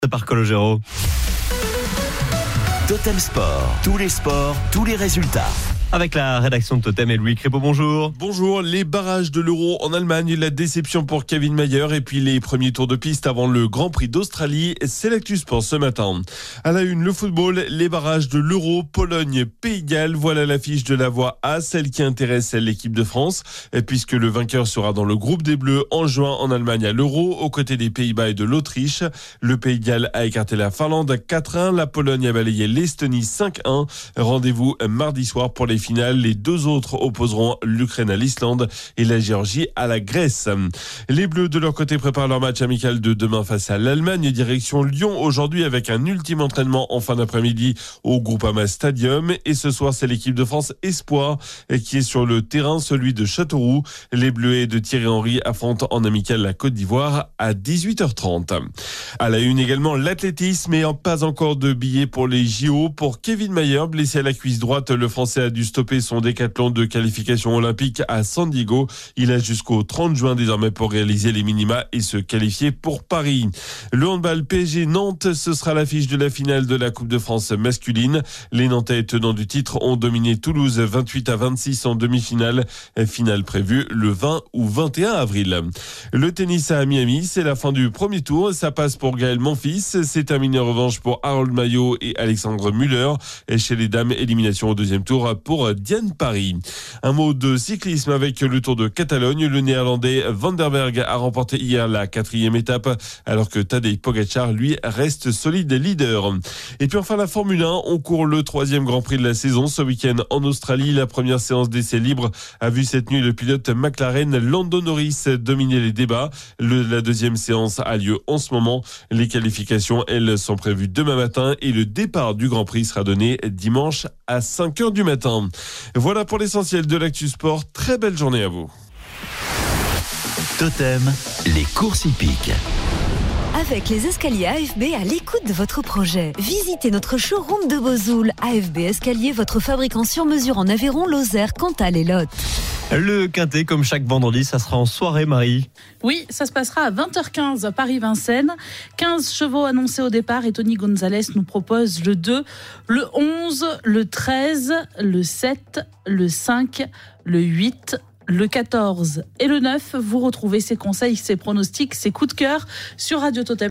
Par Cologero. Totem Sport, tous les sports, tous les résultats. Avec la rédaction de Totem et Louis Crépeau, bonjour. Bonjour, les barrages de l'Euro en Allemagne, la déception pour Kevin Mayer et puis les premiers tours de piste avant le Grand Prix d'Australie, c'est l'actu sport ce matin. À la une, le football, les barrages de l'Euro, Pologne, Pays de Galles, voilà l'affiche de la voie A, celle qui intéresse l'équipe de France, puisque le vainqueur sera dans le groupe des Bleus en juin en Allemagne à l'Euro, aux côtés des Pays-Bas et de l'Autriche. Le Pays de Galles a écarté la Finlande 4-1, la Pologne a balayé l'Estonie 5-1. Rendez-vous mardi soir pour les finales. Les deux autres opposeront l'Ukraine à l'Islande et la Géorgie à la Grèce. Les Bleus, de leur côté, préparent leur match amical de demain face à l'Allemagne, direction Lyon aujourd'hui avec un ultime entraînement en fin d'après-midi au Groupama Stadium. Et ce soir, c'est l'équipe de France Espoir qui est sur le terrain, celui de Châteauroux. Les Bleuets de Thierry Henry affrontent en amical la Côte d'Ivoire à 18h30. À la une également, l'athlétisme et pas encore de billets pour les JO. Pour Kevin Mayer, blessé à la cuisse droite, le Français a dû stopper son décathlon de qualification olympique à San Diego. Il a jusqu'au 30 juin désormais pour réaliser les minima et se qualifier pour Paris. Le handball PSG Nantes, ce sera l'affiche de la finale de la Coupe de France masculine. Les Nantais tenants du titre ont dominé Toulouse 28-26 en demi-finale. Finale prévue le 20 ou 21 avril. Le tennis à Miami, c'est la fin du premier tour. Ça passe pour Gaël Monfils. C'est terminé en revanche pour Harold Maillot et Alexandre Müller. Et chez les dames, élimination au deuxième tour pour Diane Paris. Un mot de cyclisme avec le Tour de Catalogne. Le néerlandais Van der Berg a remporté hier la 4e étape, alors que Tadej Pogačar, lui, reste solide leader. Et puis enfin la Formule 1, on court le 3e Grand Prix de la saison ce week-end en Australie. La première séance d'essai libre a vu cette nuit le pilote McLaren Lando Norris dominer les débats. La deuxième séance a lieu en ce moment. Les qualifications, elles, sont prévues demain matin et le départ du Grand Prix sera donné dimanche à 5h du matin. Voilà pour l'essentiel de l'actu sport. Très belle journée à vous. Totem, les courses hippiques. Avec les escaliers AFB à l'écoute de votre projet. Visitez notre showroom de Vesoul. AFB Escalier, votre fabricant sur mesure en Aveyron, Lozère, Cantal et Lot. Le Quintet, comme chaque vendredi, ça sera en soirée, Marie. Oui, ça se passera à 20h15 à Paris-Vincennes. 15 chevaux annoncés au départ et Tony Gonzalez nous propose le 2, le 11, le 13, le 7, le 5, le 8, le 14 et le 9. Vous retrouvez ces conseils, ces pronostics, ces coups de cœur sur Radio Totem.